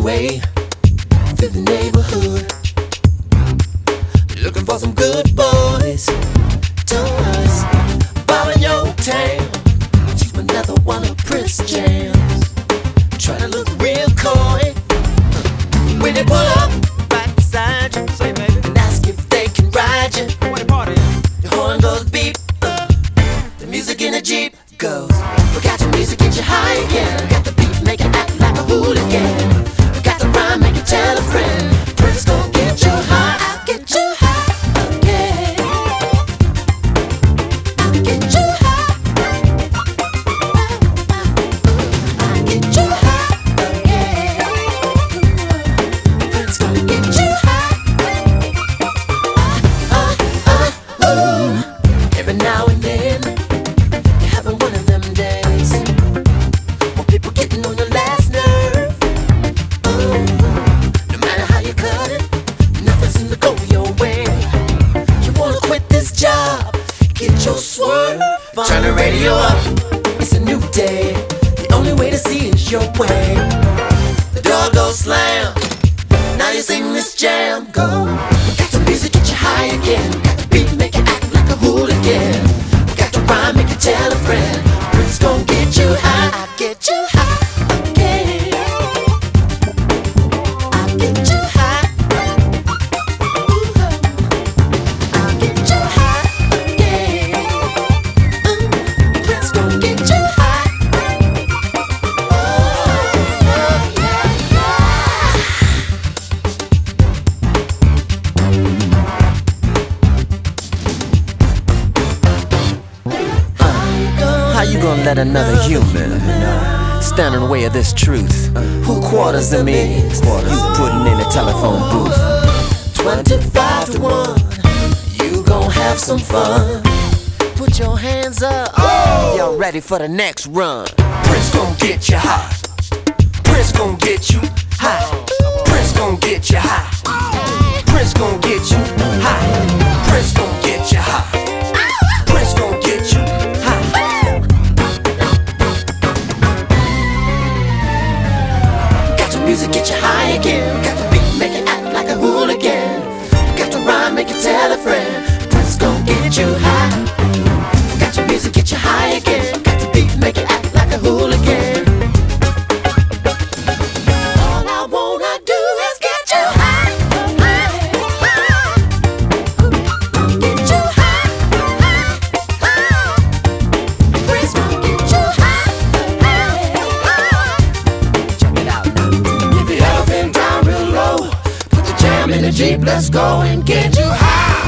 way through the neighborhood, looking for some good boys. Don't us, Bob in your town. She's another one of Prince jams, trying to look real coy. When they pull up right beside you, say baby, and ask if they can ride you. What a party! The horn goes beep, the music in the Jeep goes. We got the music, get you high again. Got the beat, make it act like a hooligan. We got the rhyme, make it tell a friend. Prince gon' get you high, I'll get you high again. I'll get you high. I'll get you high again. Prince gon' get you high. Every now and then you're having one of them days when people getting on your last nerve. No matter how you cut it, nothing seems to go your way. You wanna quit this job, get your swerve on. Turn the radio up, it's a new day. The only way to see is your way. The door goes slam, now you sing this jam. Go, got the music, get you high again. Got the beat, make you act like a hooligan. Got the rhyme, make you tell a friend. Prince gon' get you high, I'll get you high again. I'll get you high. I'll get you high again. Prince gon' get you high. Oh, yeah, How you gonna let another human stand in the way of this truth? Who quarters them in? You putting in a telephone booth. 25 to 1, you gon' have some fun. Put your hands up, y'all ready for the next run. Prince gon' get you high. Prince gon' get you high. Prince gon' get you high. Prince gon' get you high. Prince gon' get you high. Prince gon' get you high. Got the music, get you high again. Got the beat, make it act like a hooligan. Got the rhyme, make it tell a friend. Prince gon' get you high. Got your music, get you high again. Got the beat, make it act like a hooligan. All I wanna do is get you high. Get you high. Prince gon' get you high. Check it out now. If you ever been down real low, put the jam in the Jeep, let's go and get you high.